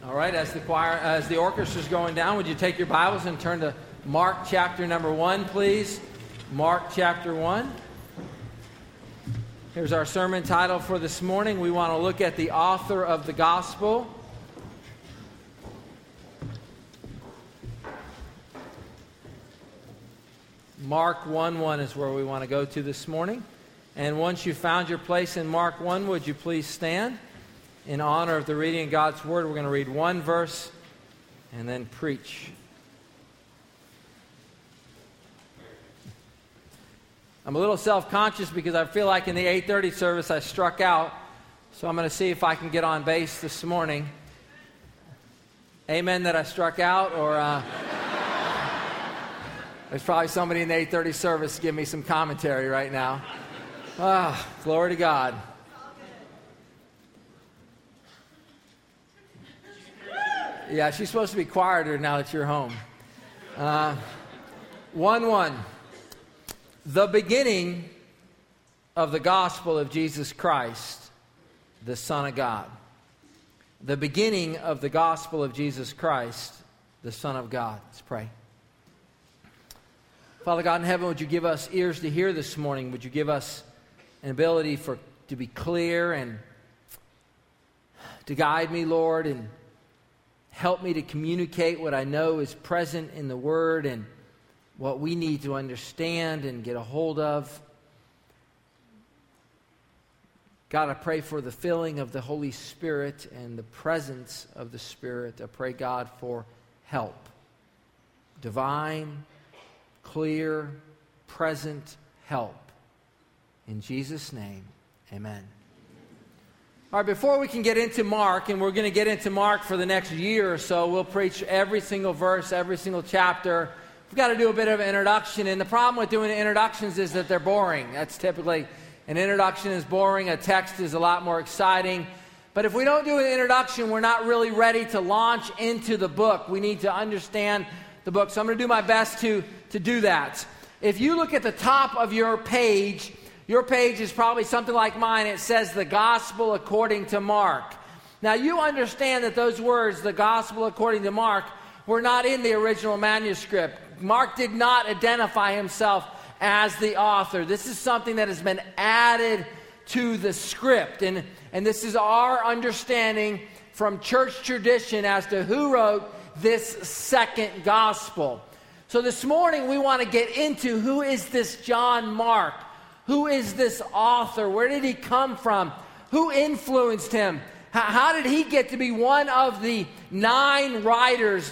All right, as the orchestra's going down, would you take your Bibles and turn to Mark chapter number 1, please? Mark chapter 1. Here's our sermon title for this morning. We want to look at the author of the gospel. Mark 1:1 is where we want to go to this morning. And once you've found your place in Mark 1, would you please stand? In honor of the reading of God's Word, we're going to read one verse and then preach. I'm a little self-conscious because I feel like in the 8:30 service I struck out. So I'm going to see if I can get on base this morning. Amen that I struck out, or there's probably somebody in the 8:30 service give me some commentary right now. Glory to God. Yeah, she's supposed to be quieter now that you're home. 1:1. The beginning of the gospel of Jesus Christ, the Son of God. The beginning of the gospel of Jesus Christ, the Son of God. Let's pray. Father God in heaven, would you give us ears to hear this morning? Would you give us an ability to be clear and to guide me, Lord, and help me to communicate what I know is present in the Word and what we need to understand and get a hold of. God, I pray for the filling of the Holy Spirit and the presence of the Spirit. I pray, God, for help. Divine, clear, present help. In Jesus' name, amen. All right, before we can get into Mark, and we're going to get into Mark for the next year or so, we'll preach every single verse, every single chapter. We've got to do a bit of an introduction, and the problem with doing introductions is that they're boring. That's typically, an introduction is boring, a text is a lot more exciting. But if we don't do an introduction, we're not really ready to launch into the book. We need to understand the book. So I'm going to do my best to do that. If you look at the top of your page is probably something like mine. It says the gospel according to Mark. Now you understand that those words, the gospel according to Mark, were not in the original manuscript. Mark did not identify himself as the author. This is something that has been added to the script. And this is our understanding from church tradition as to who wrote this second gospel. So this morning we want to get into who is this John Mark? Who is this author? Where did he come from? Who influenced him? How did he get to be one of the 9 writers,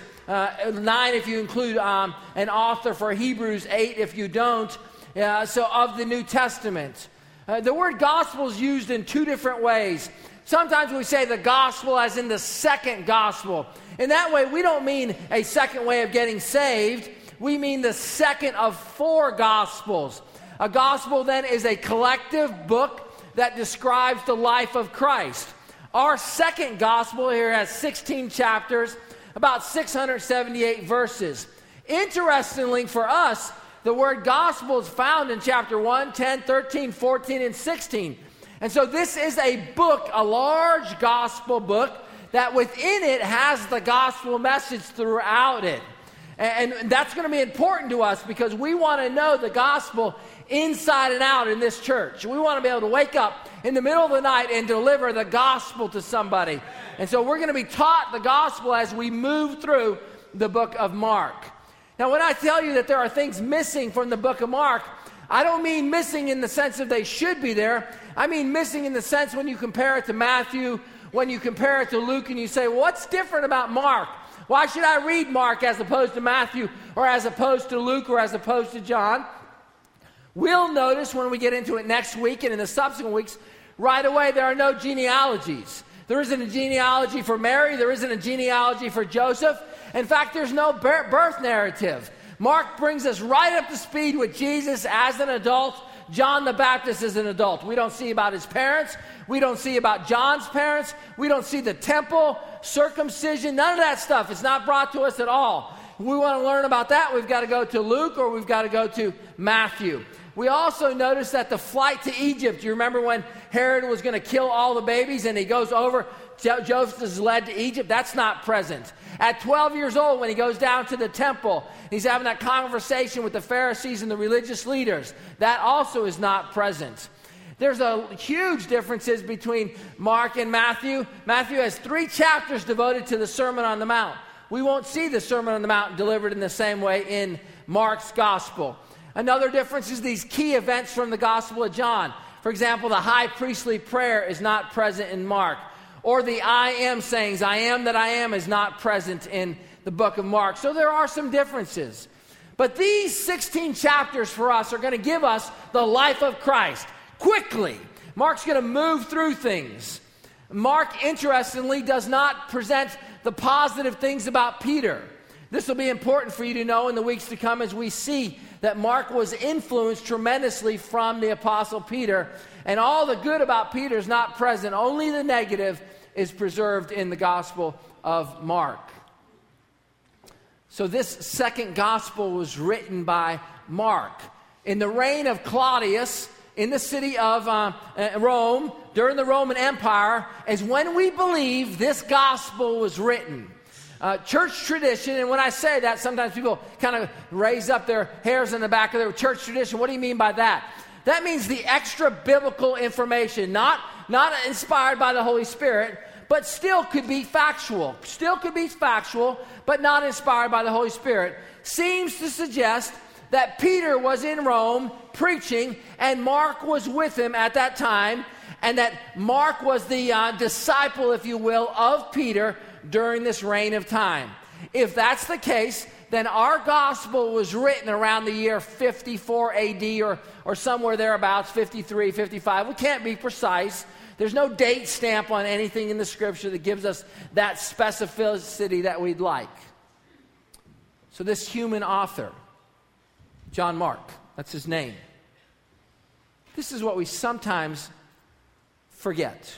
9 if you include an author for Hebrews, 8 if you don't, so of the New Testament? The word gospel is used in 2 different ways. Sometimes we say the gospel as in the second gospel. In that way, we don't mean a second way of getting saved. We mean the second of 4 gospels. A gospel, then, is a collective book that describes the life of Christ. Our second gospel here has 16 chapters, about 678 verses. Interestingly for us, the word gospel is found in chapter 1, 10, 13, 14, and 16. And so this is a book, a large gospel book, that within it has the gospel message throughout it. And that's going to be important to us because we want to know the gospel inside and out in this church. We want to be able to wake up in the middle of the night and deliver the gospel to somebody. And so we're going to be taught the gospel as we move through the book of Mark. Now, when I tell you that there are things missing from the book of Mark, I don't mean missing in the sense that they should be there. I mean missing in the sense when you compare it to Matthew, when you compare it to Luke, and you say, well, what's different about Mark? Why should I read Mark as opposed to Matthew or as opposed to Luke or as opposed to John? We'll notice when we get into it next week and in the subsequent weeks, right away there are no genealogies. There isn't a genealogy for Mary. There isn't a genealogy for Joseph. In fact, there's no birth narrative. Mark brings us right up to speed with Jesus as an adult, John the Baptist as an adult. We don't see about his parents. We don't see about John's parents. We don't see the temple, circumcision, none of that stuff. It's not brought to us at all. If we want to learn about that, we've got to go to Luke or we've got to go to Matthew. We also notice that the flight to Egypt, you remember when Herod was going to kill all the babies and he goes over Joseph is led to Egypt, that's not present. At 12 years old, when he goes down to the temple, he's having that conversation with the Pharisees and the religious leaders, that also is not present. There's a huge differences between Mark and Matthew. Matthew has 3 chapters devoted to the Sermon on the Mount. We won't see the Sermon on the Mount delivered in the same way in Mark's gospel. Another difference is these key events from the Gospel of John. For example, the high priestly prayer is not present in Mark. Or the I am sayings, I am that I am, is not present in the book of Mark. So there are some differences. But these 16 chapters for us are going to give us the life of Christ quickly. Mark's going to move through things. Mark, interestingly, does not present the positive things about Peter. This will be important for you to know in the weeks to come as we see that Mark was influenced tremendously from the Apostle Peter. And all the good about Peter is not present. Only the negative is preserved in the Gospel of Mark. So this second Gospel was written by Mark. In the reign of Claudius, in the city of Rome, during the Roman Empire, is when we believe this Gospel was written. Church tradition, and when I say that, sometimes people kind of raise up their hairs in the back of their church tradition. What do you mean by that? That means the extra biblical information, not inspired by the Holy Spirit, but still could be factual. Still could be factual, but not inspired by the Holy Spirit. Seems to suggest that Peter was in Rome preaching, and Mark was with him at that time, and that Mark was the disciple, if you will, of Peter during this reign of time. If that's the case, then our gospel was written around the year 54 AD or somewhere thereabouts, 53, 55. We can't be precise. There's no date stamp on anything in the scripture that gives us that specificity that we'd like. So this human author, John Mark, that's his name. This is what we sometimes forget.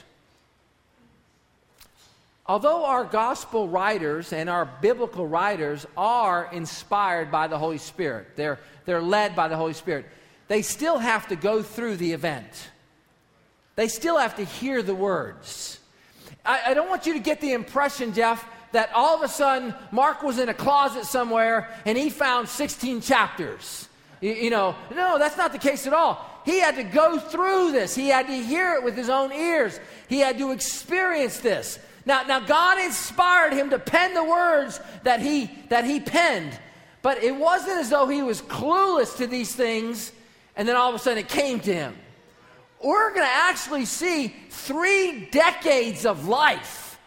Although our gospel writers and our biblical writers are inspired by the Holy Spirit, they're led by the Holy Spirit, they still have to go through the event. They still have to hear the words. I don't want you to get the impression, Jeff, that all of a sudden Mark was in a closet somewhere and he found 16 chapters. No, that's not the case at all. He had to go through this. He had to hear it with his own ears. He had to experience this. Now God inspired him to pen the words that he penned. But it wasn't as though he was clueless to these things and then all of a sudden it came to him. We're going to actually see 3 decades of life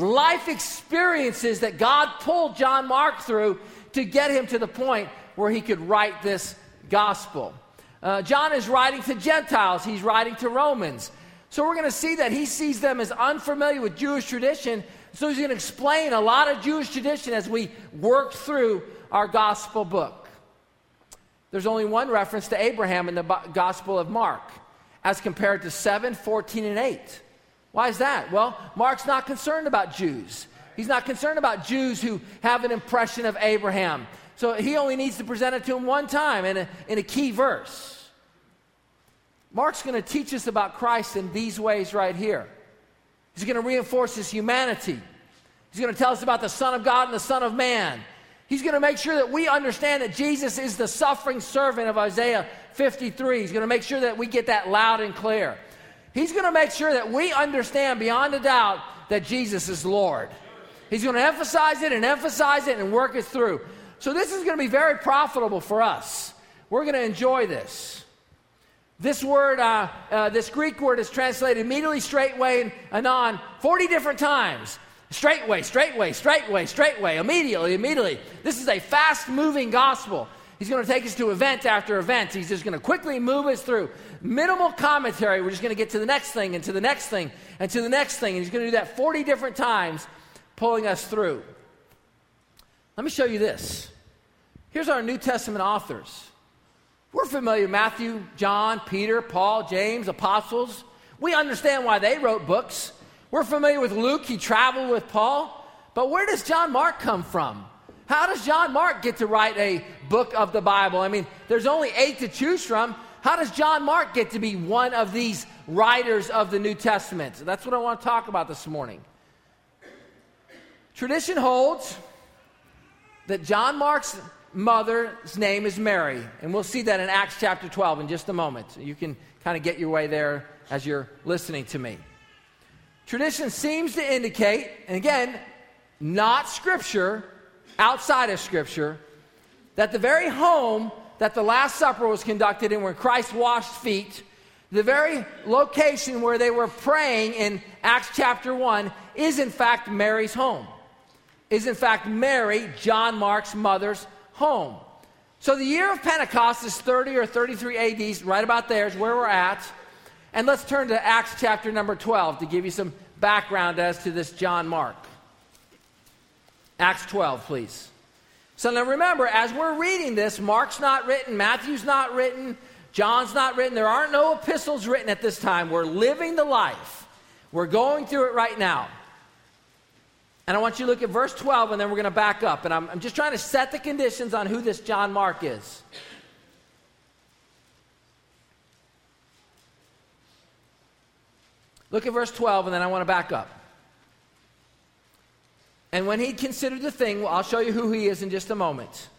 experiences that God pulled John Mark through to get him to the point where he could write this gospel. John is writing to Gentiles. He's writing to Romans. So we're going to see that he sees them as unfamiliar with Jewish tradition. So he's going to explain a lot of Jewish tradition as we work through our gospel book. There's only one reference to Abraham in the Gospel of Mark, as compared to 7, 14, and 8. Why is that? Well, Mark's not concerned about Jews. He's not concerned about Jews who have an impression of Abraham. So he only needs to present it to them one time in a key verse. Mark's going to teach us about Christ in these ways right here. He's going to reinforce his humanity. He's going to tell us about the Son of God and the Son of Man. He's going to make sure that we understand that Jesus is the suffering servant of Isaiah 53. He's going to make sure that we get that loud and clear. He's going to make sure that we understand beyond a doubt that Jesus is Lord. He's going to emphasize it and work it through. So this is going to be very profitable for us. We're going to enjoy this. This word, this Greek word is translated immediately, straightway, and anon 40 different times. Straightway, straightway, straightway, straightway, immediately. This is a fast-moving gospel. He's going to take us to event after event. He's just going to quickly move us through. Minimal commentary. We're just going to get to the next thing and to the next thing and to the next thing. And he's going to do that 40 different times, pulling us through. Let me show you this. Here's our New Testament authors. We're familiar with Matthew, John, Peter, Paul, James, apostles. We understand why they wrote books. We're familiar with Luke. He traveled with Paul. But where does John Mark come from? How does John Mark get to write a book of the Bible? I mean, there's only 8 to choose from. How does John Mark get to be one of these writers of the New Testament? That's what I want to talk about this morning. Tradition holds that John Mark's mother's name is Mary, and we'll see that in Acts chapter 12 in just a moment. You can kind of get your way there as you're listening to me. Tradition seems to indicate, and again, not Scripture, outside of Scripture, that the very home that the Last Supper was conducted in, where Christ washed feet, the very location where they were praying in Acts chapter 1 is in fact Mary's home. Is in fact Mary, John Mark's mother's home. So the year of Pentecost is 30 or 33 AD, right about there is where we're at. And let's turn to Acts chapter number 12 to give you some background as to this John Mark. Acts 12, please. So now remember, as we're reading this, Mark's not written, Matthew's not written, John's not written. There aren't no epistles written at this time. We're living the life. We're going through it right now. And I want you to look at verse 12, and then we're going to back up. And I'm just trying to set the conditions on who this John Mark is. Look at verse 12, and then I want to back up. And when he considered the thing, well, I'll show you who he is in just a moment.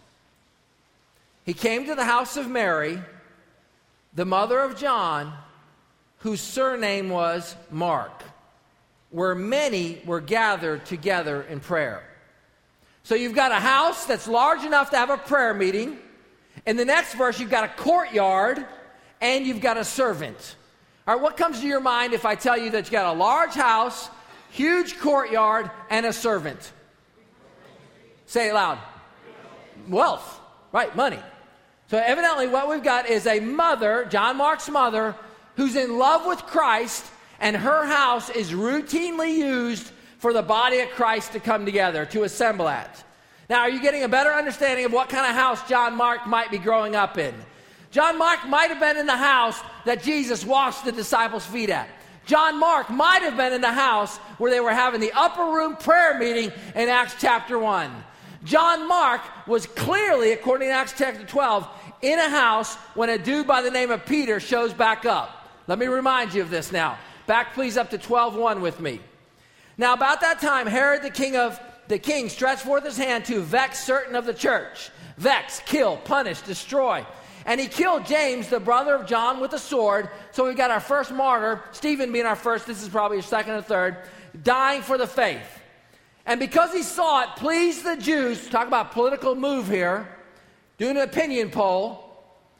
He came to the house of Mary, the mother of John, whose surname was Mark, where many were gathered together in prayer. So you've got a house that's large enough to have a prayer meeting. In the next verse, you've got a courtyard, and you've got a servant. All right, what comes to your mind if I tell you that you've got a large house, huge courtyard, and a servant? Say it loud. Wealth, right, money. So evidently what we've got is a mother, John Mark's mother, who's in love with Christ, and her house is routinely used for the body of Christ to come together, to assemble at. Now, are you getting a better understanding of what kind of house John Mark might be growing up in? John Mark might have been in the house that Jesus washed the disciples' feet at. John Mark might have been in the house where they were having the upper room prayer meeting in Acts chapter 1. John Mark was clearly, according to Acts chapter 12, in a house when a dude by the name of Peter shows back up. Let me remind you of this now. Back please up to 12:1 with me. Now about that time, Herod the king stretched forth his hand to vex certain of the church. Vex, kill, punish, destroy. And he killed James, the brother of John, with a sword. So we've got our first martyr, Stephen being our first, this is probably your second or third, dying for the faith. And because he saw it pleased the Jews, talk about political move here, doing an opinion poll,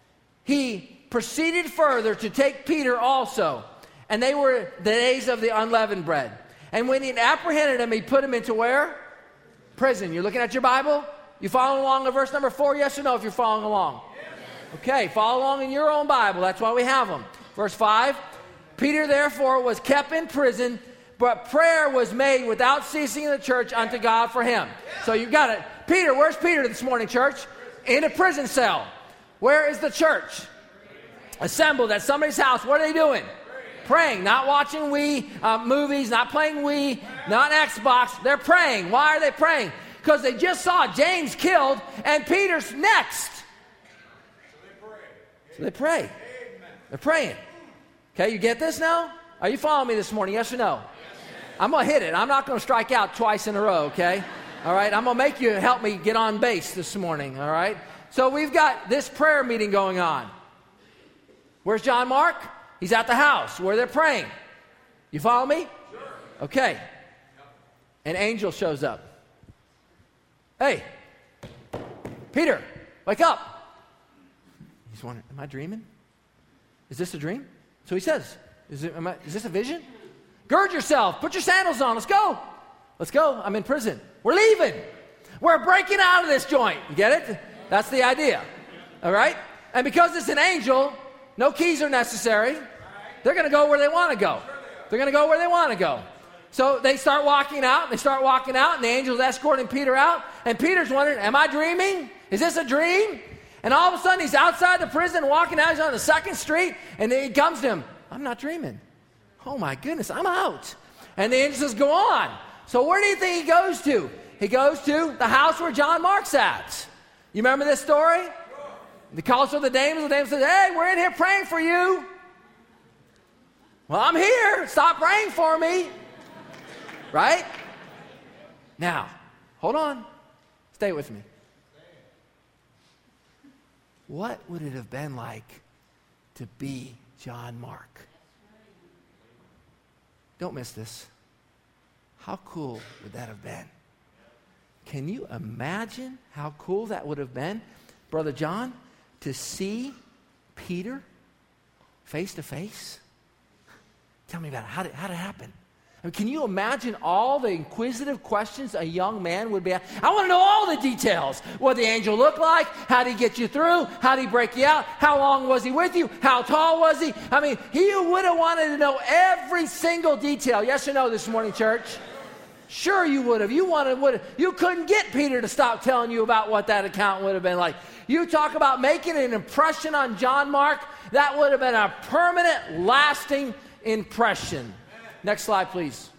he proceeded further to take Peter also. And they were the days of the unleavened bread. And when he apprehended him, he put him into where? Prison. You're looking at your Bible? You following along in verse number 4? Yes or no if you're following along? Okay, follow along in your own Bible. That's why we have them. Verse 5, Peter therefore was kept in prison, but prayer was made without ceasing in the church unto God for him. So you've got it. Peter, where's Peter this morning, church? In a prison cell. Where is the church? Assembled at somebody's house. What are they doing? Praying, not watching Wii movies, not playing Wii, not Xbox. They're praying. Why are they praying? Because they just saw James killed and Peter's next. So they pray. They're praying. Okay, you get this now? Are you following me this morning? Yes or no? I'm going to hit it. I'm not going to strike out twice in a row, okay? All right, I'm going to make you help me get on base this morning, all right? So we've got this prayer meeting going on. Where's John Mark? He's at the house where they're praying. You follow me? Sure. Okay. An angel shows up. Hey, Peter, wake up. He's wondering, am I dreaming? Is this a dream? So he says, is this a vision? Gird yourself. Put your sandals on. Let's go. Let's go. I'm in prison. We're leaving. We're breaking out of this joint. You get it? That's the idea. All right? And because it's an angel, no keys are necessary. They're going to go where they want to go. They're going to go where they want to go. So they start walking out. And the angel's escorting Peter out. And Peter's wondering, am I dreaming? Is this a dream? And all of a sudden, he's outside the prison walking out. He's on the 2nd Street. And then he comes to him. I'm not dreaming. Oh, my goodness, I'm out. And the angel says, go on. So where do you think he goes to? He goes to the house where John Mark's at. You remember this story? He calls for the dame. The dame says, hey, we're in here praying for you. Well, I'm here. Stop praying for me. Right? Now, hold on. Stay with me. What would it have been like to be John Mark? Don't miss this. How cool would that have been? Can you imagine how cool that would have been, Brother John, to see Peter face to face? Tell me about it. How did it happen? I mean, can you imagine all the inquisitive questions a young man would be asking? I want to know all the details. What the angel looked like? How did he get you through? How did he break you out? How long was he with you? How tall was he? I mean, he would have wanted to know every single detail. Yes or no this morning, church? Sure you would have. You couldn't get Peter to stop telling you about what that account would have been like. You talk about making an impression on John Mark, that would have been a permanent, lasting impression. Next slide, please.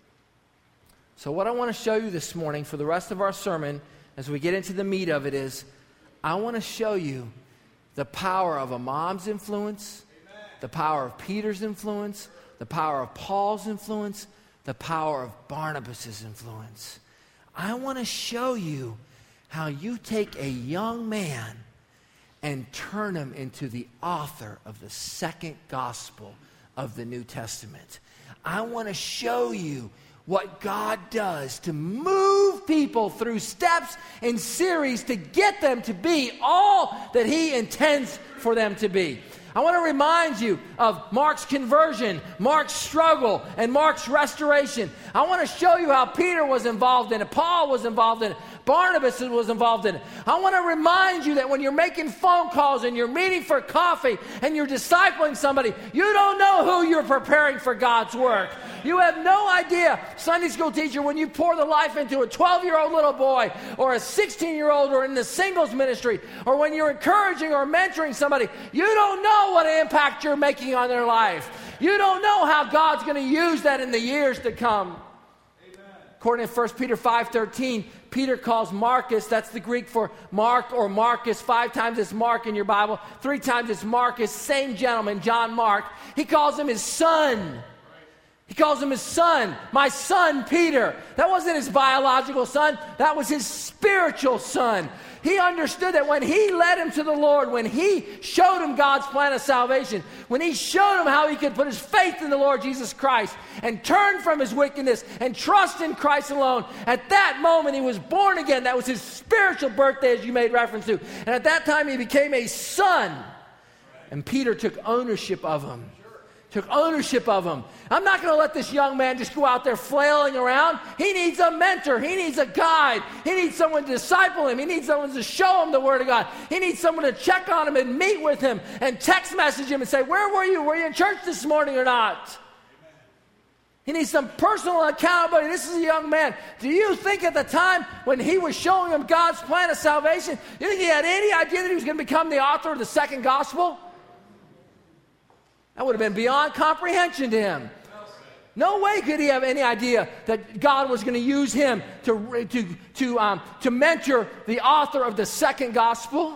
So what I want to show you this morning for the rest of our sermon, as we get into the meat of it, is I want to show you the power of a mom's influence, the power of Peter's influence, the power of Paul's influence, the power of Barnabas' influence. I want to show you how you take a young man and turn him into the author of the second gospel of the New Testament. I want to show you what God does to move people through steps and series to get them to be all that He intends for them to be. I want to remind you of Mark's conversion, Mark's struggle, and Mark's restoration. I want to show you how Peter was involved in it, Paul was involved in it, Barnabas was involved in it. I want to remind you that when you're making phone calls and you're meeting for coffee and you're discipling somebody, you don't know who you're preparing for God's work. You have no idea, Sunday school teacher, when you pour the life into a 12-year-old little boy or a 16-year-old or in the singles ministry, or when you're encouraging or mentoring somebody, you don't know what impact you're making on their life. You don't know how God's going to use that in the years to come. Amen. According to 1 Peter 5:13, Peter calls Marcus, that's the Greek for Mark or Marcus. 5 times it's Mark in your Bible. 3 times it's Marcus, same gentleman, John Mark. He calls him his son. He calls him his son, my son Peter. That wasn't his biological son. That was his spiritual son. He understood that when he led him to the Lord, when he showed him God's plan of salvation, when he showed him how he could put his faith in the Lord Jesus Christ and turn from his wickedness and trust in Christ alone, at that moment he was born again. That was his spiritual birthday, as you made reference to. And at that time he became a son. And Peter took ownership of him. I'm not going to let this young man just go out there flailing around. He needs a mentor. He needs a guide. He needs someone to disciple him. He needs someone to show him the Word of God. He needs someone to check on him and meet with him and text message him and say, where were you? Were you in church this morning or not? Amen. He needs some personal accountability. This is a young man. Do you think at the time when he was showing him God's plan of salvation, you think he had any idea that he was going to become the author of the second gospel? That would have been beyond comprehension to him. No way could he have any idea that God was going to use him to mentor the author of the second gospel.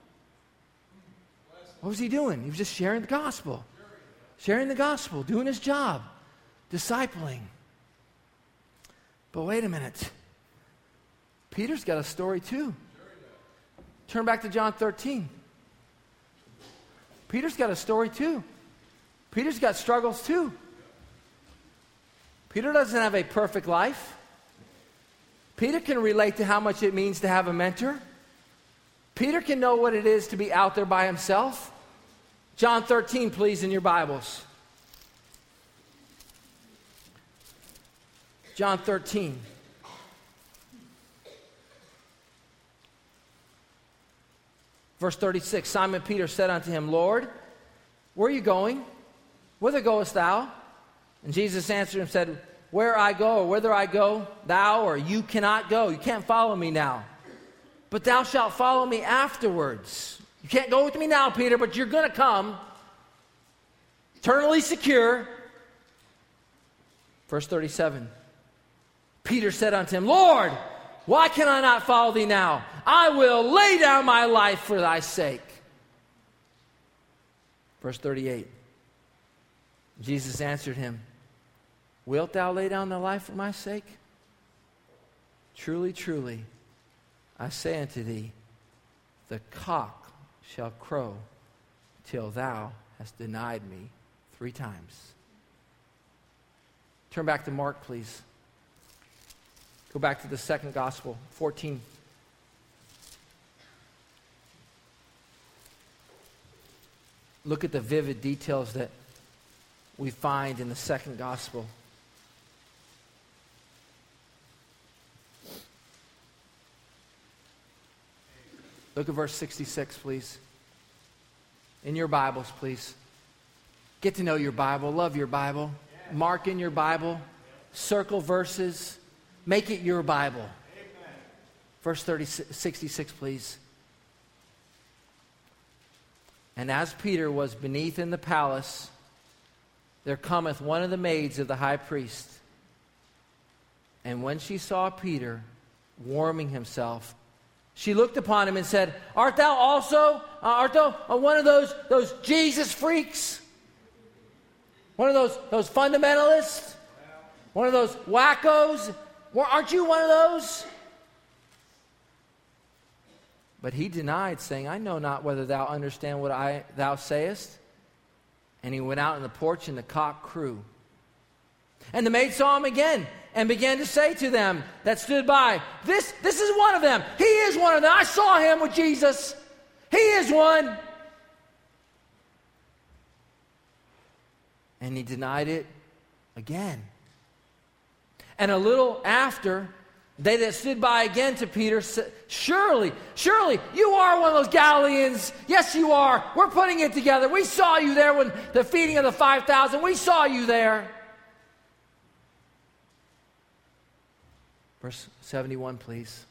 What was he doing? He was just sharing the gospel. Doing his job, discipling. But wait a minute. Peter's got a story too. Turn back to John 13. Peter's got a story too. Peter's got struggles too. Peter doesn't have a perfect life. Peter can relate to how much it means to have a mentor. Peter can know what it is to be out there by himself. John 13, please, in your Bibles. John 13. Verse 36, Simon Peter said unto him, Lord, where are you going? Whither goest thou? And Jesus answered and said, where I go, or whither I go, thou or you cannot go. You can't follow me now. But thou shalt follow me afterwards. You can't go with me now, Peter, but you're going to come. Eternally secure. Verse 37. Peter said unto him, Lord, why can I not follow thee now? I will lay down my life for thy sake. Verse 38. Jesus answered him, wilt thou lay down thy life for my sake? Truly, truly, I say unto thee, the cock shall crow till thou hast denied me 3 times. Turn back to Mark, please. Go back to the second gospel, 14. Look at the vivid details that we find in the second gospel. Look at verse 66, please. In your Bibles, please. Get to know your Bible. Love your Bible. Mark in your Bible. Circle verses. Make it your Bible. Verse 66, please. And as Peter was beneath in the palace, there cometh one of the maids of the high priest. And when she saw Peter warming himself, she looked upon him and said, Art thou also, one of those Jesus freaks? One of those fundamentalists? One of those wackos? Aren't you one of those? But he denied, saying, I know not whether thou understand what thou sayest. And he went out in the porch, and the cock crew. And the maid saw him again, and began to say to them that stood by, This is one of them. He is one of them. I saw him with Jesus. He is one. And he denied it again. And a little after, they that stood by again to Peter said, Surely, you are one of those Galileans. Yes, you are. We're putting it together. We saw you there when the feeding of the 5,000. We saw you there. Verse 71, please.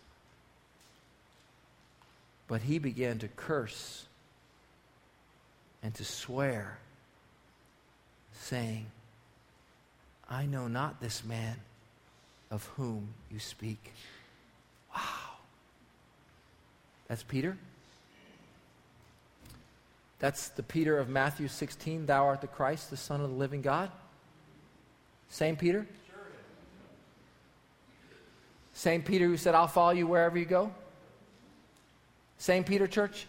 But he began to curse and to swear, saying, I know not this man of whom you speak. Wow. That's Peter. That's the Peter of Matthew 16. Thou art the Christ, the Son of the living God. Same Peter? Same Peter who said, I'll follow you wherever you go? Same Peter, church?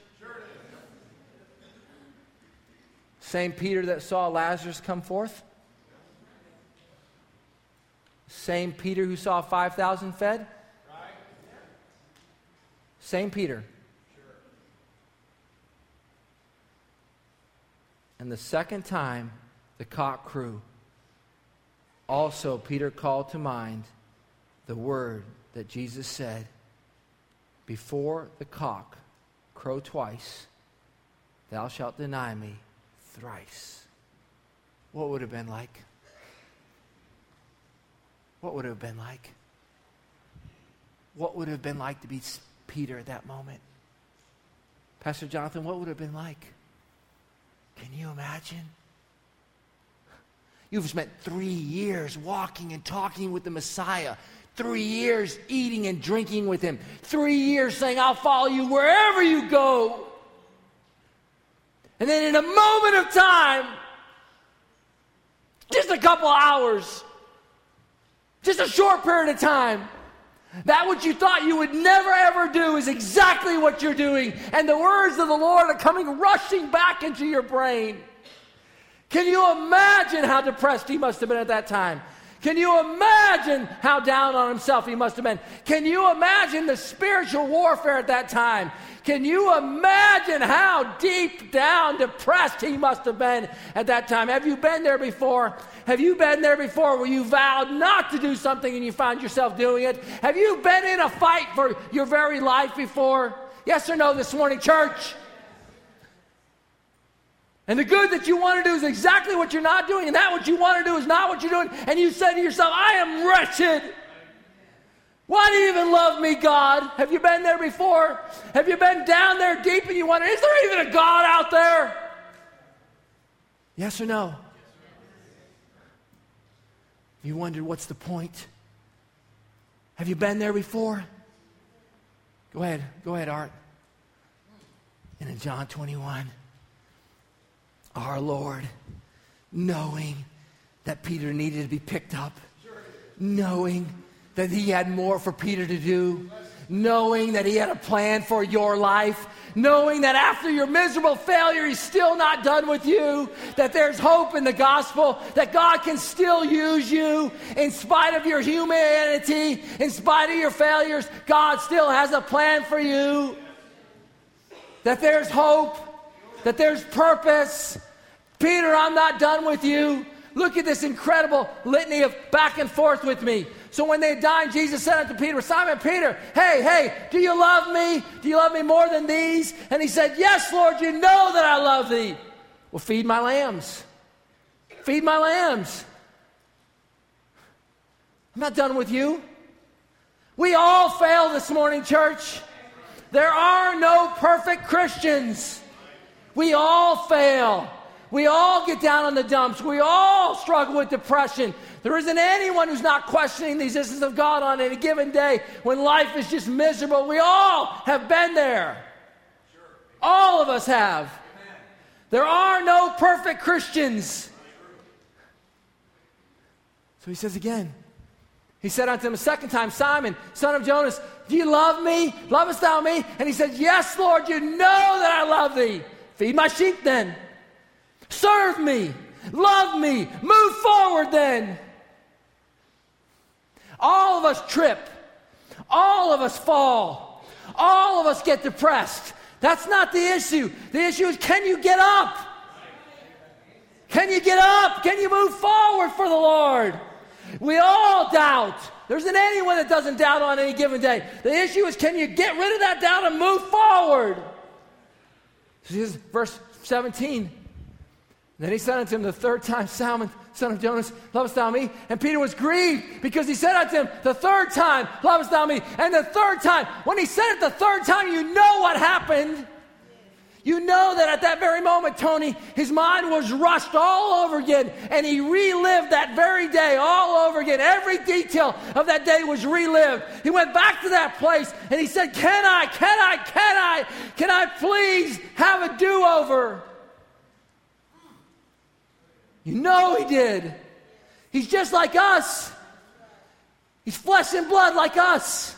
Same Peter that saw Lazarus come forth? Same Peter who saw 5,000 fed? Same Peter. And the second time the cock crew, also Peter called to mind the word that Jesus said, before the cock crow twice, thou shalt deny me thrice. What would it have been like? What would it have been like? What would it have been like to be Peter at that moment? Pastor Jonathan, what would it have been like? Can you imagine? You've spent 3 years walking and talking with the Messiah. 3 years eating and drinking with him. 3 years saying, I'll follow you wherever you go. And then in a moment of time, just a couple hours, just a short period of time, that which you thought you would never ever do is exactly what you're doing. And the words of the Lord are coming rushing back into your brain. Can you imagine how depressed he must have been at that time? Can you imagine how down on himself he must have been? Can you imagine the spiritual warfare at that time? Can you imagine how deep down depressed he must have been at that time? Have you been there before? Have you been there before where you vowed not to do something and you found yourself doing it? Have you been in a fight for your very life before? Yes or no this morning, church? And the good that you want to do is exactly what you're not doing, and that what you want to do is not what you're doing, and you say to yourself, I am wretched. Why do you even love me, God? Have you been there before? Have you been down there deep and you wonder, is there even a God out there? Yes or no? You wondered, what's the point? Have you been there before? Go ahead, Art. And in John 21, our Lord, knowing that Peter needed to be picked up, knowing that he had more for Peter to do, knowing that he had a plan for your life, knowing that after your miserable failure, he's still not done with you, that there's hope in the gospel, that God can still use you in spite of your humanity, in spite of your failures. God still has a plan for you, that there's hope, that there's purpose. Peter, I'm not done with you. Look at this incredible litany of back and forth with me. So when they died, Jesus said unto Peter, Simon Peter, hey, do you love me? Do you love me more than these? And he said, yes, Lord, you know that I love thee. Well, feed my lambs. Feed my lambs. I'm not done with you. We all fail this morning, church. There are no perfect Christians. We all fail. We all get down on the dumps. We all struggle with depression. There isn't anyone who's not questioning the existence of God on any given day when life is just miserable. We all have been there. All of us have. There are no perfect Christians. So he says again, he said unto him a second time, Simon, son of Jonas, do you love me? Lovest thou me? And he said, yes, Lord, you know that I love thee. Feed my sheep then. Serve me. Love me. Move forward then. All of us trip. All of us fall. All of us get depressed. That's not the issue. The issue is, can you get up? Can you get up? Can you move forward for the Lord? We all doubt. There isn't anyone that doesn't doubt on any given day. The issue is, can you get rid of that doubt and move forward? So here's verse 17. Then he said unto him the third time, Simon, son of Jonas, lovest thou me? And Peter was grieved because he said unto him the third time, lovest thou me? And the third time, when he said it the third time, you know what happened. You know that at that very moment, Tony, his mind was rushed all over again, and he relived that very day all over again. Every detail of that day was relived. He went back to that place, and he said, can I please have a do-over? You know he did. He's just like us. He's flesh and blood like us.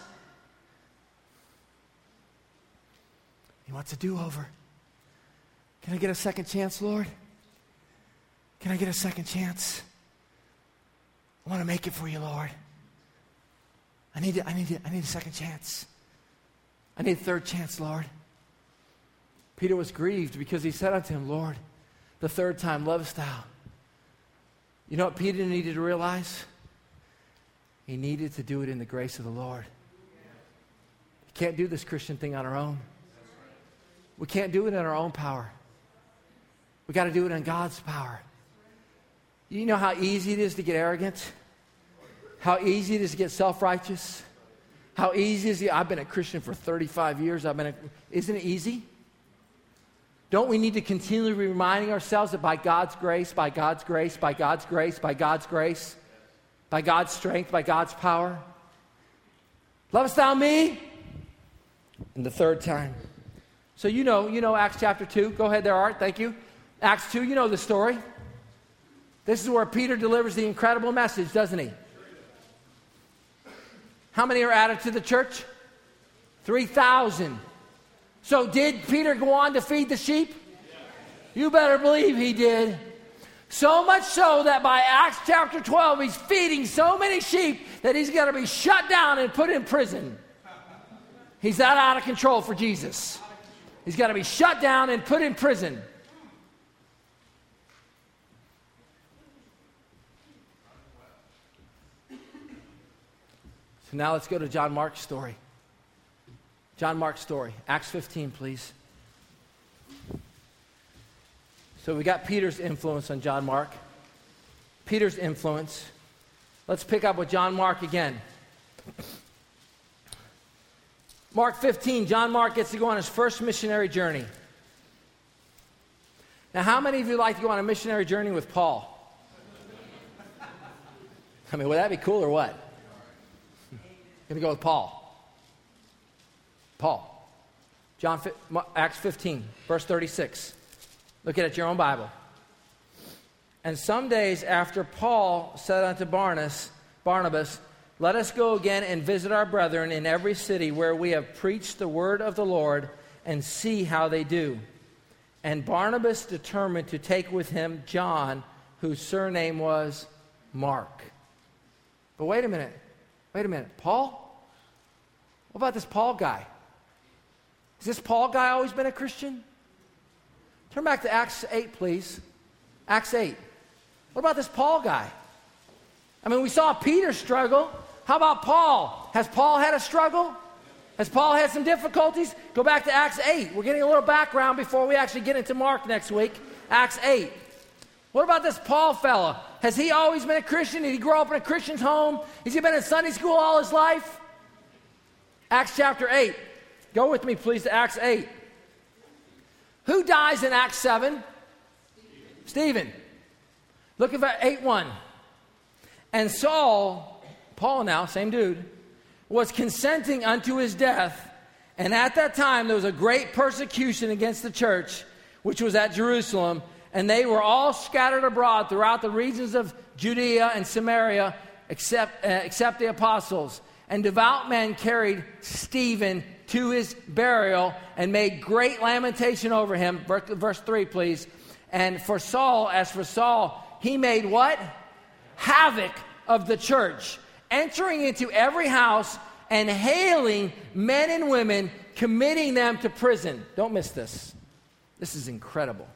He wants a do-over. Can I get a second chance, Lord? Can I get a second chance? I want to make it for you, Lord. I need a second chance. I need a third chance, Lord. Peter was grieved because he said unto him, Lord, the third time lovest thou. You know what Peter needed to realize? He needed to do it in the grace of the Lord. We can't do this Christian thing on our own. We can't do it in our own power. We got to do it in God's power. You know how easy it is to get arrogant? How easy it is to get self-righteous? How easy is it? I've been a Christian for 35 years. Isn't it easy? Don't we need to continually be reminding ourselves that by God's grace, by God's grace, by God's grace, by God's grace, by God's strength, by God's power? Lovest thou me? And the third time. So you know Acts chapter 2. Go ahead there, Art. Thank you. Acts 2, you know the story. This is where Peter delivers the incredible message, doesn't he? How many are added to the church? 3,000. So did Peter go on to feed the sheep? You better believe he did. So much so that by Acts chapter 12, he's feeding so many sheep that he's going to be shut down and put in prison. He's that out of control for Jesus. He's got to be shut down and put in prison. So now let's go to John Mark's story. John Mark's story. Acts 15, please. So we got Peter's influence on John Mark. Peter's influence. Let's pick up with John Mark again. Mark 15, John Mark gets to go on his first missionary journey. Now, how many of you like to go on a missionary journey with Paul? I mean, would that be cool or what? Going to go with Paul. Paul. Acts 15, verse 36. Look at it, your own Bible. And some days after Paul said unto Barnabas, let us go again and visit our brethren in every city where we have preached the word of the Lord, and see how they do. And Barnabas determined to take with him John, whose surname was Mark. But wait a minute. Paul? What about this Paul guy? Has this Paul guy always been a Christian? Turn back to Acts 8, please. Acts 8. What about this Paul guy? I mean, we saw Peter struggle. How about Paul? Has Paul had a struggle? Has Paul had some difficulties? Go back to Acts 8. We're getting a little background before we actually get into Mark next week. Acts 8. What about this Paul fella? Has he always been a Christian? Did he grow up in a Christian's home? Has he been in Sunday school all his life? Acts chapter 8. Go with me, please, to Acts 8. Who dies in Acts 7? Stephen. Look at 8:1. And Saul, Paul now, same dude, was consenting unto his death. And at that time there was a great persecution against the church, which was at Jerusalem. And they were all scattered abroad throughout the regions of Judea and Samaria, except the apostles. And devout men carried Stephen to his burial and made great lamentation over him. Verse 3, please. And for Saul, he made what? Havoc of the church, entering into every house and hailing men and women, committing them to prison. Don't miss this. This is incredible.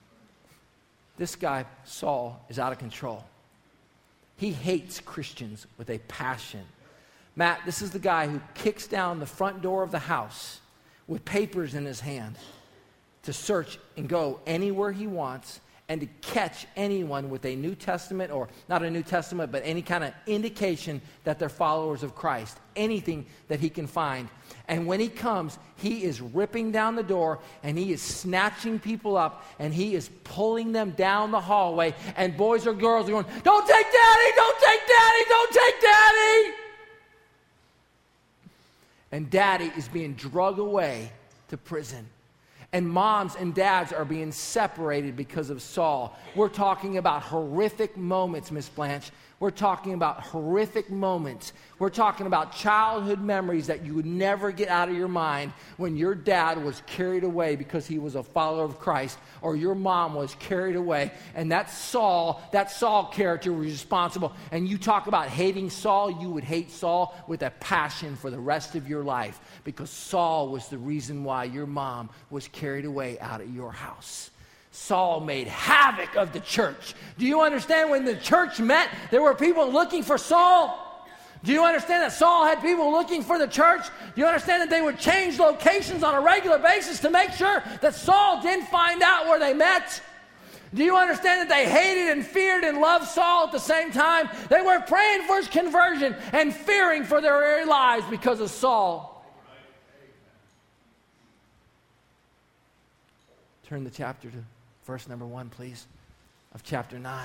This guy, Saul, is out of control. He hates Christians with a passion. Matt, this is the guy who kicks down the front door of the house with papers in his hand to search and go anywhere he wants and to catch anyone with a New Testament, or not a New Testament, but any kind of indication that they're followers of Christ. Anything that he can find. And when he comes, he is ripping down the door, and he is snatching people up, and he is pulling them down the hallway, and boys or girls are going, "Don't take Daddy! Don't take Daddy! Don't take Daddy!" And Daddy is being dragged away to prison. And moms and dads are being separated because of Saul. We're talking about horrific moments, Miss Blanche. We're talking about horrific moments. We're talking about childhood memories that you would never get out of your mind when your dad was carried away because he was a follower of Christ, or your mom was carried away. And that Saul character was responsible. And you talk about hating Saul, you would hate Saul with a passion for the rest of your life, because Saul was the reason why your mom was carried away out of your house. Saul made havoc of the church. Do you understand when the church met, there were people looking for Saul? Do you understand that Saul had people looking for the church? Do you understand that they would change locations on a regular basis to make sure that Saul didn't find out where they met? Do you understand that they hated and feared and loved Saul at the same time? They were praying for his conversion and fearing for their very lives because of Saul. Turn the chapter to verse number 1, please, of chapter 9.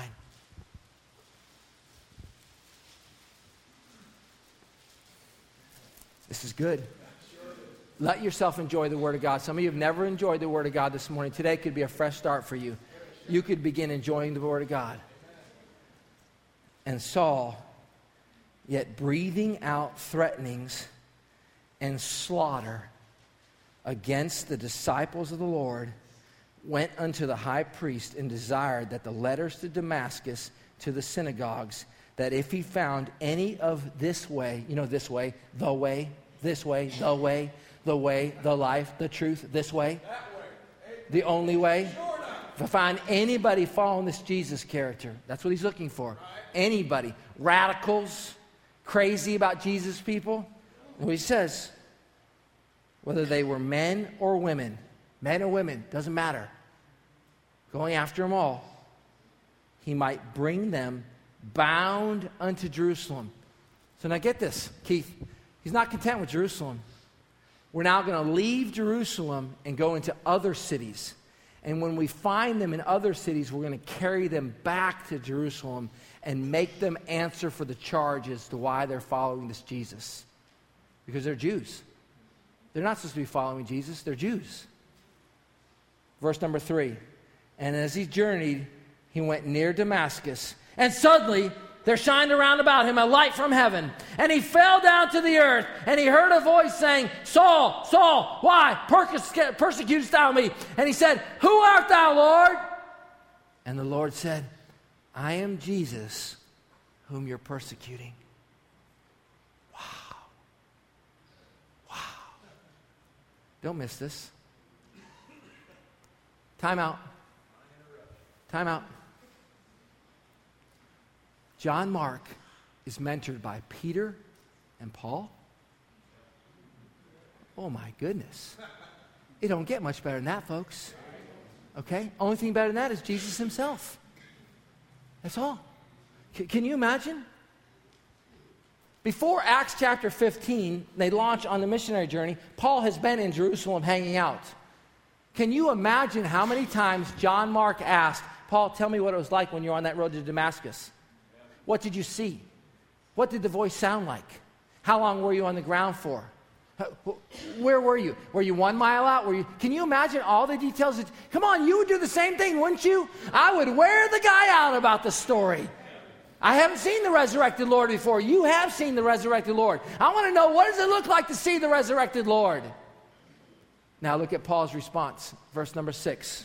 This is good. Let yourself enjoy the Word of God. Some of you have never enjoyed the Word of God this morning. Today could be a fresh start for you. You could begin enjoying the Word of God. And Saul, yet breathing out threatenings and slaughter against the disciples of the Lord, went unto the high priest and desired that the letters to Damascus to the synagogues, that if he found any of this way, this way, the way, this way, the way, the life, the truth, this way, the only way. If I find anybody following this Jesus character, that's what he's looking for. Anybody, radicals, crazy about Jesus people. Well, he says, whether they were men or women, doesn't matter. Going after them all, he might bring them bound unto Jerusalem. So now get this, Keith. He's not content with Jerusalem. We're now going to leave Jerusalem and go into other cities. And when we find them in other cities, we're going to carry them back to Jerusalem and make them answer for the charge as to why they're following this Jesus. Because they're Jews. They're not supposed to be following Jesus. They're Jews. Verse number 3. And as he journeyed, he went near Damascus. And suddenly there shined around about him a light from heaven. And he fell down to the earth, and he heard a voice saying, Saul, Saul, why persecutest thou me? And he said, Who art thou, Lord? And the Lord said, I am Jesus, whom you're persecuting. Wow. Wow. Don't miss this. Time out. Time out. John Mark is mentored by Peter and Paul. Oh my goodness. It don't get much better than that, folks. Okay? Only thing better than that is Jesus himself. That's all. Can you imagine? Before Acts chapter 15, they launch on the missionary journey, Paul has been in Jerusalem hanging out. Can you imagine how many times John Mark asked, Paul, tell me what it was like when you were on that road to Damascus? What did you see? What did the voice sound like? How long were you on the ground for? Where were you? Were you 1 mile out? Can you imagine all the details? Come on, you would do the same thing, wouldn't you? I would wear the guy out about the story. I haven't seen the resurrected Lord before. You have seen the resurrected Lord. I want to know, what does it look like to see the resurrected Lord? Now look at Paul's response. Verse number 6.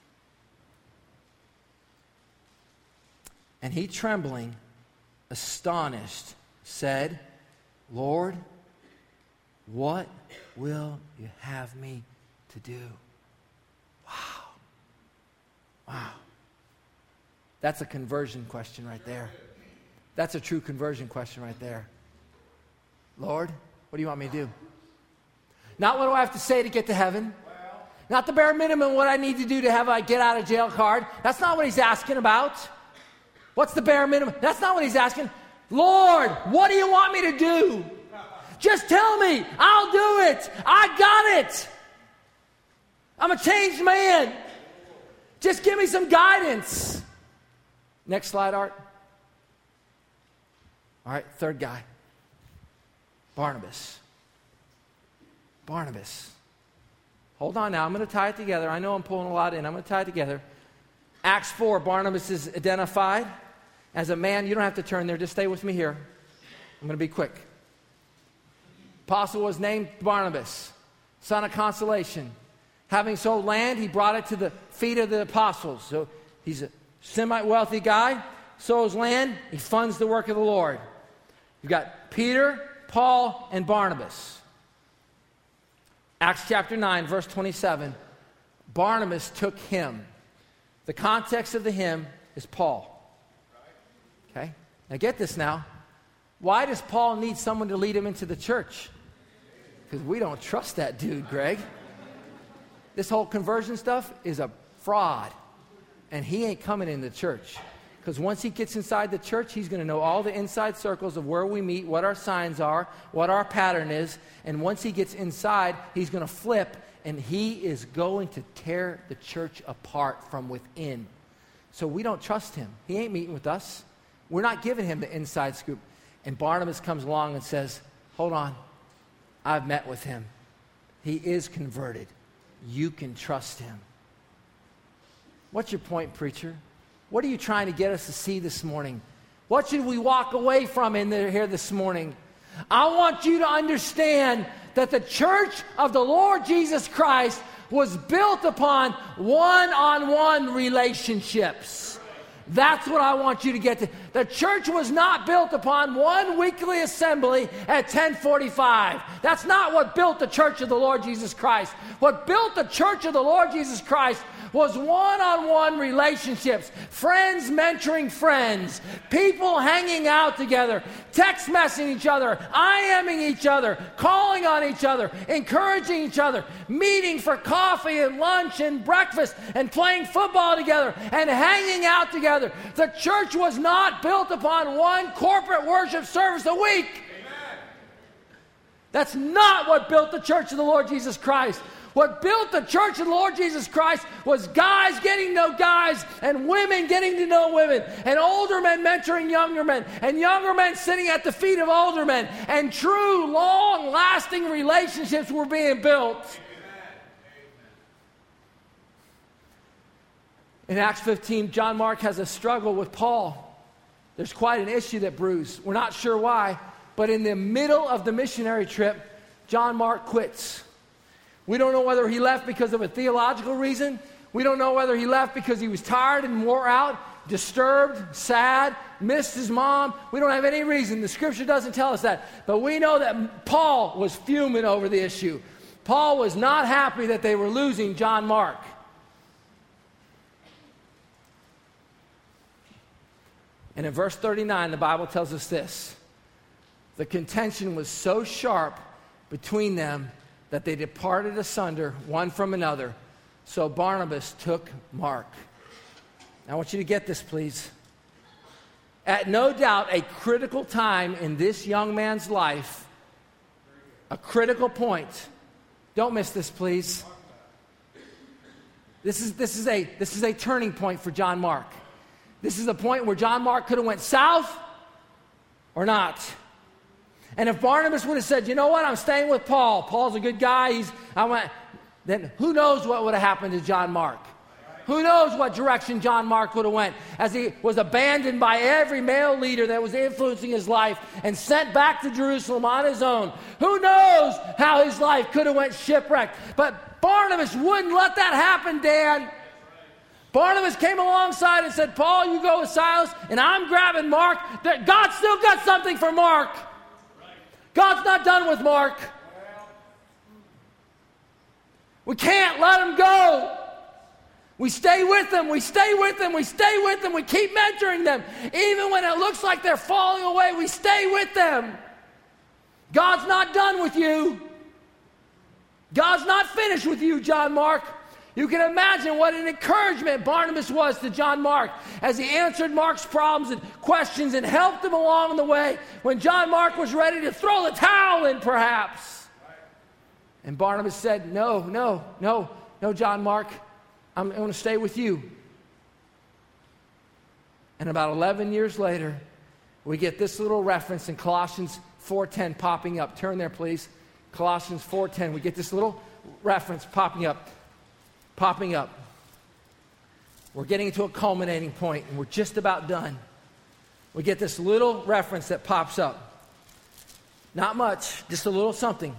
And he, trembling, astonished, said, Lord, what will you have me to do? Wow. Wow. That's a conversion question right there. That's a true conversion question right there. Lord, what do you want me to do? Not what do I have to say to get to heaven. Not the bare minimum what I need to do to have a get out of jail card. That's not what he's asking about. What's the bare minimum? That's not what he's asking. Lord, what do you want me to do? Just tell me. I'll do it. I got it. I'm a changed man. Just give me some guidance. Next slide, Art. All right, third guy. Barnabas. Barnabas. Hold on now. I'm going to tie it together. I know I'm pulling a lot in. I'm going to tie it together. Acts 4, Barnabas is identified as a man. You don't have to turn there. Just stay with me here. I'm going to be quick. Apostle was named Barnabas, son of consolation. Having sold land, he brought it to the feet of the apostles. So he's a semi-wealthy guy, sows land, he funds the work of the Lord. You've got Peter, Paul, and Barnabas. Acts chapter 9, verse 27. Barnabas took him. The context of the hymn is Paul. Okay? Now get this now. Why does Paul need someone to lead him into the church? Because we don't trust that dude, Greg. This whole conversion stuff is a fraud. And he ain't coming in the church. Because once he gets inside the church, he's going to know all the inside circles of where we meet, what our signs are, what our pattern is. And once he gets inside, he's going to flip, and he is going to tear the church apart from within. So we don't trust him. He ain't meeting with us. We're not giving him the inside scoop. And Barnabas comes along and says, hold on. I've met with him. He is converted. You can trust him. What's your point, preacher? What are you trying to get us to see this morning? What should we walk away from in here this morning? I want you to understand that the church of the Lord Jesus Christ was built upon one-on-one relationships. That's what I want you to get to. The church was not built upon one weekly assembly at 10:45. That's not what built the church of the Lord Jesus Christ. What built the church of the Lord Jesus Christ was one-on-one relationships, friends mentoring friends, people hanging out together, text messaging each other, IMing each other, calling on each other, encouraging each other, meeting for coffee and lunch and breakfast and playing football together and hanging out together. The church was not built upon one corporate worship service a week. Amen. That's not what built the church of the Lord Jesus Christ. What built the church of the Lord Jesus Christ was guys getting to know guys and women getting to know women and older men mentoring younger men and younger men sitting at the feet of older men, and true, long-lasting relationships were being built. Amen. In Acts 15, John Mark has a struggle with Paul. there's quite an issue that brews. We're not sure why, but in the middle of the missionary trip, John Mark quits. We don't know whether he left because of a theological reason. We don't know whether he left because he was tired and wore out, disturbed, sad, missed his mom. We don't have any reason. The scripture doesn't tell us that. But we know that Paul was fuming over the issue. Paul was not happy that they were losing John Mark. And in verse 39, the Bible tells us this. The contention was so sharp between them that they departed asunder one from another. So Barnabas took Mark. Now I want you to get this, please. At no doubt a critical time in this young man's life, a critical point. Don't miss this, please. This is a turning point for John Mark. This is a point where John Mark could have went south or not. And if Barnabas would have said, you know what, I'm staying with Paul. Paul's a good guy. Then who knows what would have happened to John Mark? Who knows what direction John Mark would have went as he was abandoned by every male leader that was influencing his life and sent back to Jerusalem on his own. Who knows how his life could have went shipwrecked? But Barnabas wouldn't let that happen, Dan. Barnabas came alongside and said, Paul, you go with Silas, and I'm grabbing Mark. God still got something for Mark. God's not done with Mark. We can't let him go. We stay with them, we stay with them, we stay with them, we keep mentoring them. Even when it looks like they're falling away, we stay with them. God's not done with you. God's not finished with you, John Mark. You can imagine what an encouragement Barnabas was to John Mark as he answered Mark's problems and questions and helped him along the way when John Mark was ready to throw the towel in, perhaps. And Barnabas said, no, John Mark. I'm going to stay with you. And about 11 years later, we get this little reference in Colossians 4:10 popping up. Turn there, please. Colossians 4:10. We get this little reference popping up. We're getting to a culminating point, and we're just about done. We get this little reference that pops up. Not much, just a little something.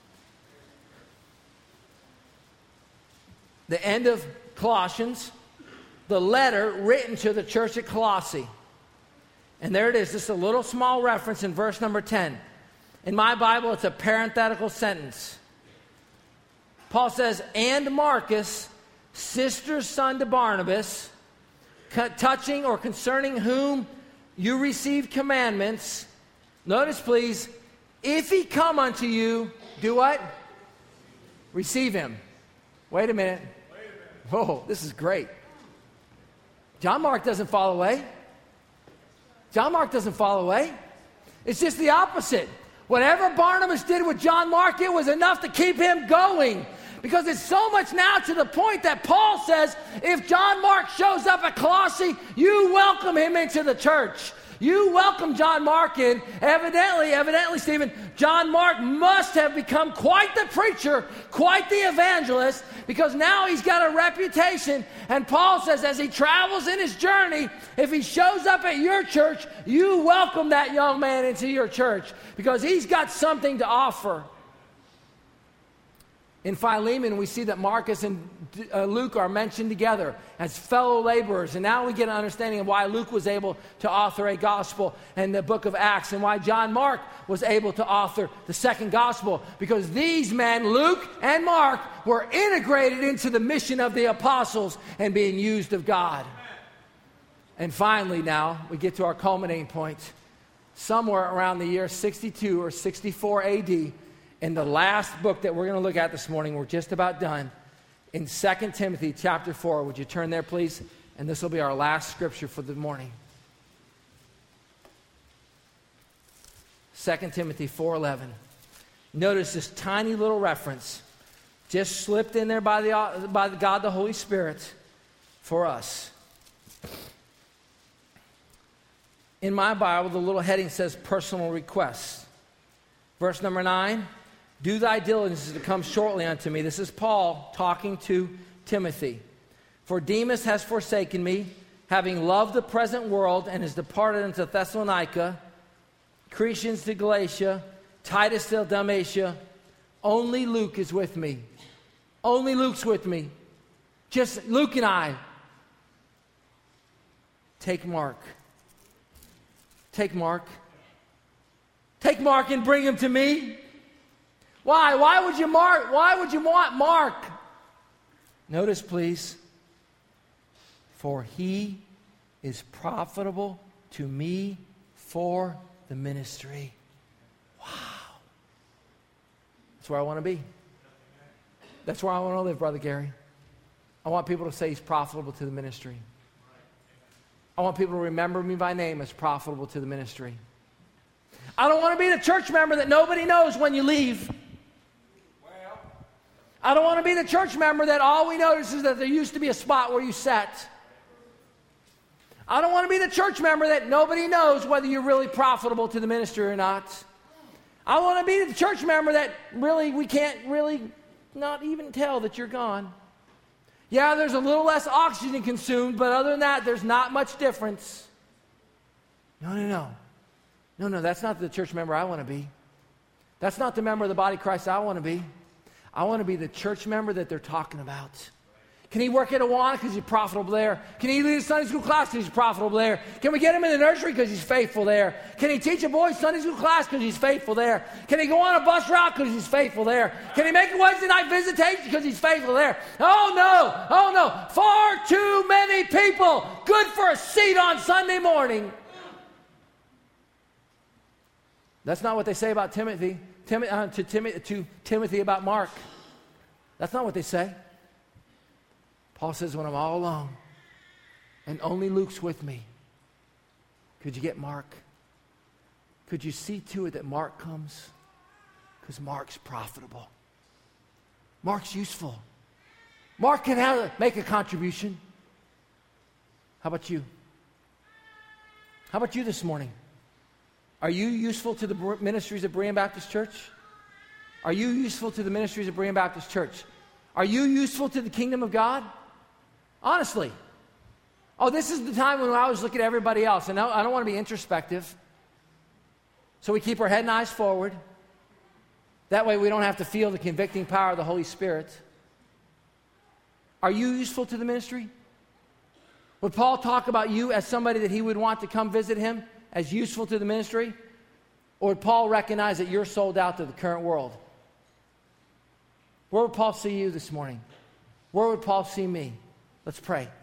The end of Colossians, the letter written to the church at Colossae. And there it is, just a little small reference in verse number 10. In my Bible, it's a parenthetical sentence. Paul says, and Marcus, sister's son to Barnabas, touching or concerning whom you received commandments. Notice, please, if he come unto you, do what? Receive him. Wait a minute. Whoa, this is great. John Mark doesn't fall away. John Mark doesn't fall away. It's just the opposite. Whatever Barnabas did with John Mark, it was enough to keep him going. Because it's so much now to the point that Paul says, if John Mark shows up at Colossae, you welcome him into the church. You welcome John Mark in. Evidently, Stephen, John Mark must have become quite the preacher, quite the evangelist, because now he's got a reputation. And Paul says as he travels in his journey, if he shows up at your church, you welcome that young man into your church because he's got something to offer. In Philemon, we see that Marcus and Luke are mentioned together as fellow laborers. And now we get an understanding of why Luke was able to author a gospel in the book of Acts and why John Mark was able to author the second gospel. Because these men, Luke and Mark, were integrated into the mission of the apostles and being used of God. And finally now, we get to our culminating point. Somewhere around the year 62 or 64 AD, in the last book that we're going to look at this morning, we're just about done, in 2 Timothy chapter 4. Would you turn there, please? And this will be our last scripture for the morning. 2 Timothy 4:11. Notice this tiny little reference just slipped in there by God the Holy Spirit for us. In my Bible, the little heading says personal requests. Verse number 9. Do thy diligence to come shortly unto me. This is Paul talking to Timothy. For Demas has forsaken me, having loved the present world, and is departed into Thessalonica, Crescens to Galatia, Titus to Dalmatia. Only Luke is with me. Only Luke's with me. Just Luke and I. Take Mark. Take Mark. Take Mark and bring him to me. Why? Why would you want Mark? Notice, please. For he is profitable to me for the ministry. Wow. That's where I want to be. That's where I want to live, Brother Gary. I want people to say he's profitable to the ministry. I want people to remember me by name as profitable to the ministry. I don't want to be the church member that nobody knows when you leave. I don't want to be the church member that all we notice is that there used to be a spot where you sat. I don't want to be the church member that nobody knows whether you're really profitable to the ministry or not. I want to be the church member that really we can't really not even tell that you're gone. Yeah, there's a little less oxygen consumed, but other than that, there's not much difference. No, that's not the church member I want to be. That's not the member of the body of Christ I want to be. I want to be the church member that they're talking about. Can he work at Awana because he's profitable there? Can he lead a Sunday school class because he's profitable there? Can we get him in the nursery because he's faithful there? Can he teach a boys' Sunday school class because he's faithful there? Can he go on a bus route because he's faithful there? Can he make a Wednesday night visitation because he's faithful there? Oh no, far too many people good for a seat on Sunday morning. That's not what they say about Timothy about Mark. That's not what they say. Paul says, when I'm all alone and only Luke's with me, could you get Mark? Could you see to it that Mark comes? Because Mark's profitable. Mark's useful. Mark can make a contribution. How about you? How about you this morning? Are you useful to the ministries of Berean Baptist Church? Are you useful to the ministries of Berean Baptist Church? Are you useful to the kingdom of God? Honestly. Oh, this is the time when I always look at everybody else. And I don't want to be introspective. So we keep our head and eyes forward. That way we don't have to feel the convicting power of the Holy Spirit. Are you useful to the ministry? Would Paul talk about you as somebody that he would want to come visit him as useful to the ministry? Or would Paul recognize that you're sold out to the current world? Where would Paul see you this morning? Where would Paul see me? Let's pray.